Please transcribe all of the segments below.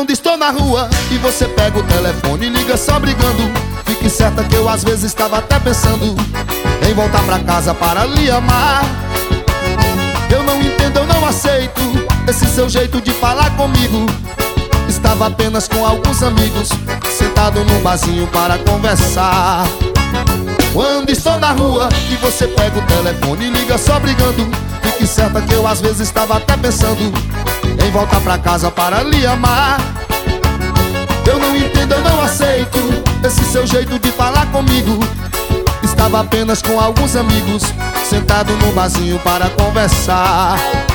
Quando estou na rua e você pega o telefone e liga só brigando, fique certa que eu às vezes estava até pensando em voltar pra casa para lhe amar. Eu não entendo, eu não aceito esse seu jeito de falar comigo. Estava apenas com alguns amigos, sentado num barzinho para conversar. Quando estou na rua e você pega o telefone e liga só brigando, fique certa que eu às vezes estava até pensando em voltar pra casa para lhe amar. Eu não entendo, eu não aceito esse seu jeito de falar comigo. Estava apenas com alguns amigos, sentado num barzinho para conversar.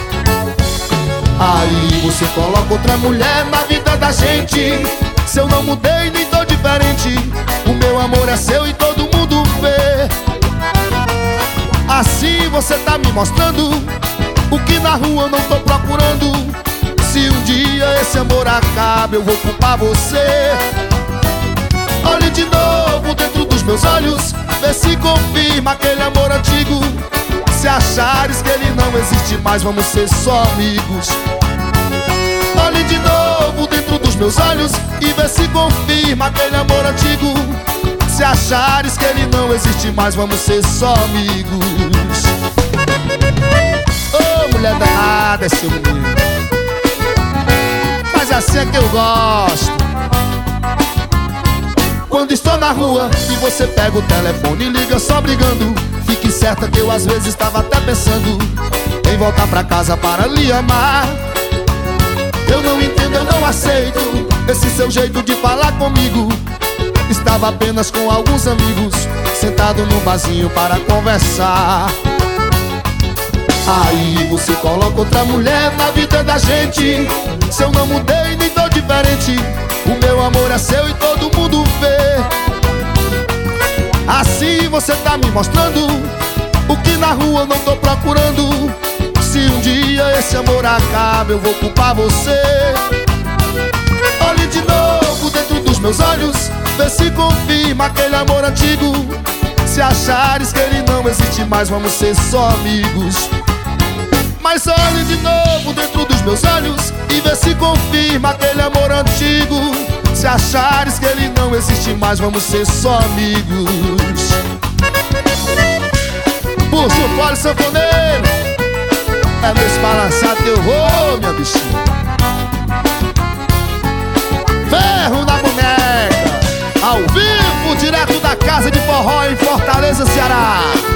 Aí você coloca outra mulher na vida da gente. Se eu não mudei nem tô diferente, o meu amor é seu e todo mundo vê. Assim você tá me mostrando o que na rua eu não tô procurando. Se um dia esse amor acaba, eu vou culpar você. Olhe de novo dentro dos meus olhos, vê se confirma aquele amor antigo. Se achares que ele não existe mais, vamos ser só amigos. Olhe de novo dentro dos meus olhos e vê se confirma aquele amor antigo. Se achares que ele não existe mais, vamos ser só amigos. Ô, mulher danada, seu menino, mas assim é que eu gosto. Quando estou na rua e você pega o telefone e liga só brigando, fique certa que eu às vezes estava até pensando em voltar pra casa para lhe amar. Eu não entendo, eu não aceito esse seu jeito de falar comigo. Estava apenas com alguns amigos, sentado num barzinho para conversar. Aí você coloca outra mulher na vida da gente. Se eu não mudei nem tô diferente, o meu amor é seu e todo mundo vê. Assim você tá me mostrando o que na rua eu não tô procurando. Se um dia esse amor acaba, eu vou culpar você. Olhe de novo dentro dos meus olhos, vê se confirma aquele amor antigo. Se achares que ele não existe mais, vamos ser só amigos. Mas olhe de novo dentro dos meus olhos e vê se confirma aquele amor antigo. Se achares que ele não existe mais, vamos ser só amigos. Puxa o fole sanfoneiro, é nesse balançado que eu vou, minha bichinha. Ferro na boneca, ao vivo, direto da Casa de Forró em Fortaleza, Ceará.